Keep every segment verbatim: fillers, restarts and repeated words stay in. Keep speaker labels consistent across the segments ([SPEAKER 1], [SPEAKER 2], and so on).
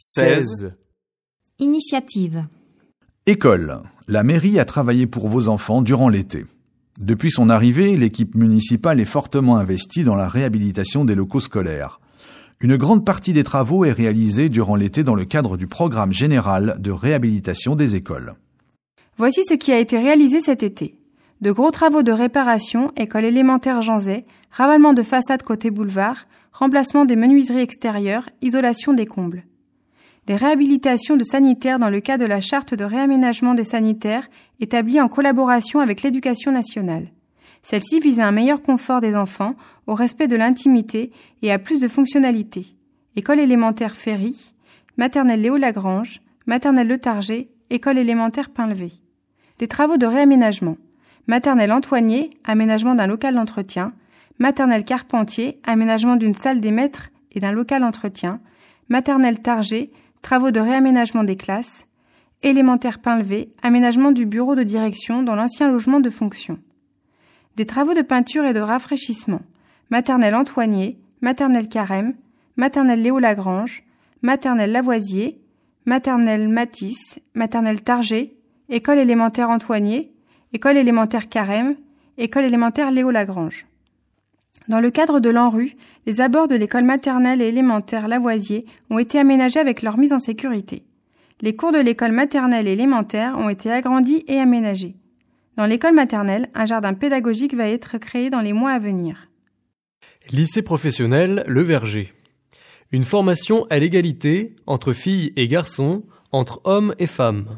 [SPEAKER 1] seize.
[SPEAKER 2] Initiative.
[SPEAKER 3] École. La mairie a travaillé pour vos enfants durant l'été. Depuis son arrivée, l'équipe municipale est fortement investie dans la réhabilitation des locaux scolaires. Une grande partie des travaux est réalisée durant l'été dans le cadre du programme général de réhabilitation des écoles.
[SPEAKER 4] Voici ce qui a été réalisé cet été. De gros travaux de réparation, école élémentaire Jean Zay, ravalement de façade côté boulevard, remplacement des menuiseries extérieures, isolation des combles. Des réhabilitations de sanitaires dans le cadre de la charte de réaménagement des sanitaires établie en collaboration avec l'Éducation nationale. Celle-ci vise à un meilleur confort des enfants, au respect de l'intimité et à plus de fonctionnalités. École élémentaire Ferry, maternelle Léo Lagrange, maternelle Le Target, école élémentaire Pain-Levé. Des travaux de réaménagement. Maternelle Antoigné, aménagement d'un local d'entretien. Maternelle Carpentier, aménagement d'une salle des maîtres et d'un local d'entretien. Maternelle Target, travaux de réaménagement des classes. Élémentaire Pain-Levé, aménagement du bureau de direction dans l'ancien logement de fonction. Des travaux de peinture et de rafraîchissement. Maternelle Antoigné, maternelle Carême, maternelle Léo Lagrange, maternelle Lavoisier, maternelle Matisse, maternelle Target, école élémentaire Antoigné, école élémentaire Carême, école élémentaire Léo Lagrange. Dans le cadre de l'ANRU, les abords de l'école maternelle et élémentaire Lavoisier ont été aménagés avec leur mise en sécurité. Les cours de l'école maternelle et élémentaire ont été agrandis et aménagés. Dans l'école maternelle, un jardin pédagogique va être créé dans les mois à venir.
[SPEAKER 1] Lycée professionnel Le Verger. Une formation à l'égalité entre filles et garçons, entre hommes et femmes.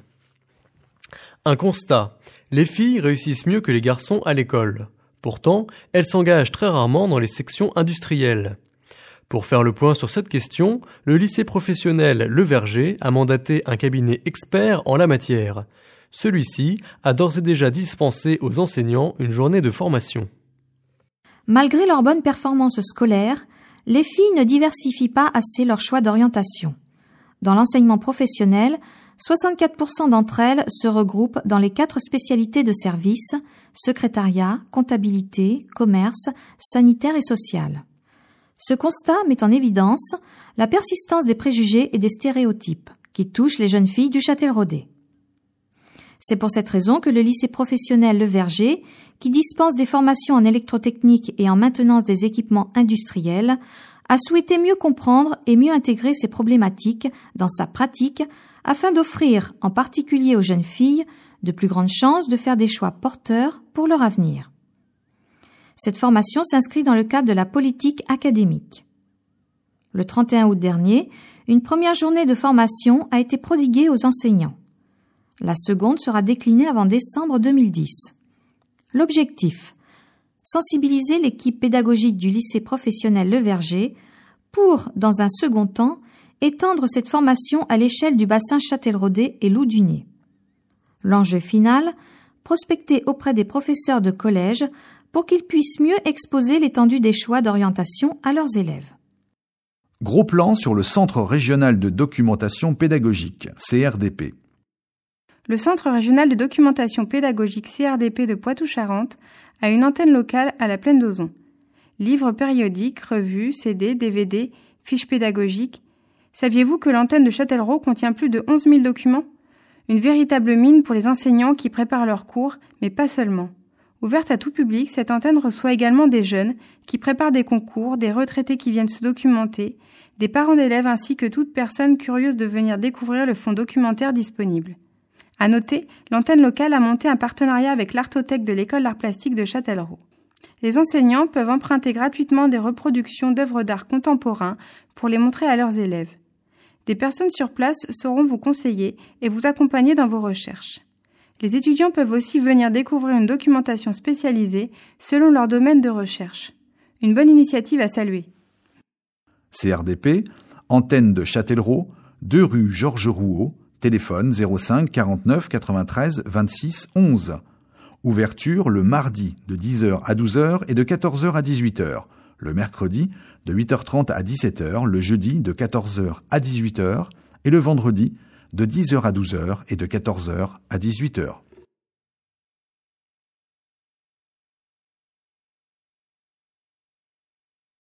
[SPEAKER 1] Un constat. Les filles réussissent mieux que les garçons à l'école. Pourtant, elles s'engagent très rarement dans les sections industrielles. Pour faire le point sur cette question, le lycée professionnel Le Verger a mandaté un cabinet expert en la matière. Celui-ci a d'ores et déjà dispensé aux enseignants une journée de formation.
[SPEAKER 2] Malgré leur bonne performance scolaire, les filles ne diversifient pas assez leur choix d'orientation. Dans l'enseignement professionnel, soixante-quatre pour cent d'entre elles se regroupent dans les quatre spécialités de service, secrétariat, comptabilité, commerce, sanitaire et social. Ce constat met en évidence la persistance des préjugés et des stéréotypes qui touchent les jeunes filles du Châtelleraudais. C'est pour cette raison que le lycée professionnel Le Verger, qui dispense des formations en électrotechnique et en maintenance des équipements industriels, a souhaité mieux comprendre et mieux intégrer ces problématiques dans sa pratique afin d'offrir, en particulier aux jeunes filles, de plus grandes chances de faire des choix porteurs pour leur avenir. Cette formation s'inscrit dans le cadre de la politique académique. Le trente et un août dernier, une première journée de formation a été prodiguée aux enseignants. La seconde sera déclinée avant décembre deux mille dix. L'objectif : sensibiliser l'équipe pédagogique du lycée professionnel Le Verger pour, dans un second temps, étendre cette formation à l'échelle du bassin Châtelleraudais et Loudunier. L'enjeu final : prospecter auprès des professeurs de collège pour qu'ils puissent mieux exposer l'étendue des choix d'orientation à leurs élèves.
[SPEAKER 3] Gros plan sur le Centre régional de documentation pédagogique, C R D P.
[SPEAKER 4] Le Centre régional de documentation pédagogique C R D P de Poitou-Charentes a une antenne locale à la Plaine d'Auzon. Livres périodiques, revues, C D, D V D, fiches pédagogiques. Saviez-vous que l'antenne de Châtellerault contient plus de onze mille documents ? Une véritable mine pour les enseignants qui préparent leurs cours, mais pas seulement. Ouverte à tout public, cette antenne reçoit également des jeunes qui préparent des concours, des retraités qui viennent se documenter, des parents d'élèves ainsi que toute personne curieuse de venir découvrir le fonds documentaire disponible. À noter, l'antenne locale a monté un partenariat avec l'Artothèque de l'École d'Art Plastique de Châtellerault. Les enseignants peuvent emprunter gratuitement des reproductions d'œuvres d'art contemporains pour les montrer à leurs élèves. Des personnes sur place sauront vous conseiller et vous accompagner dans vos recherches. Les étudiants peuvent aussi venir découvrir une documentation spécialisée selon leur domaine de recherche. Une bonne initiative à saluer.
[SPEAKER 3] C R D P, antenne de Châtellerault, deux rue Georges Rouault, téléphone zéro cinq quarante-neuf quatre-vingt-treize vingt-six onze. Ouverture le mardi de dix heures à douze heures et de quatorze heures à dix-huit heures. Le mercredi de huit heures trente à dix-sept heures, le jeudi de quatorze heures à dix-huit heures et le vendredi de dix heures à douze heures et de quatorze heures à dix-huit heures.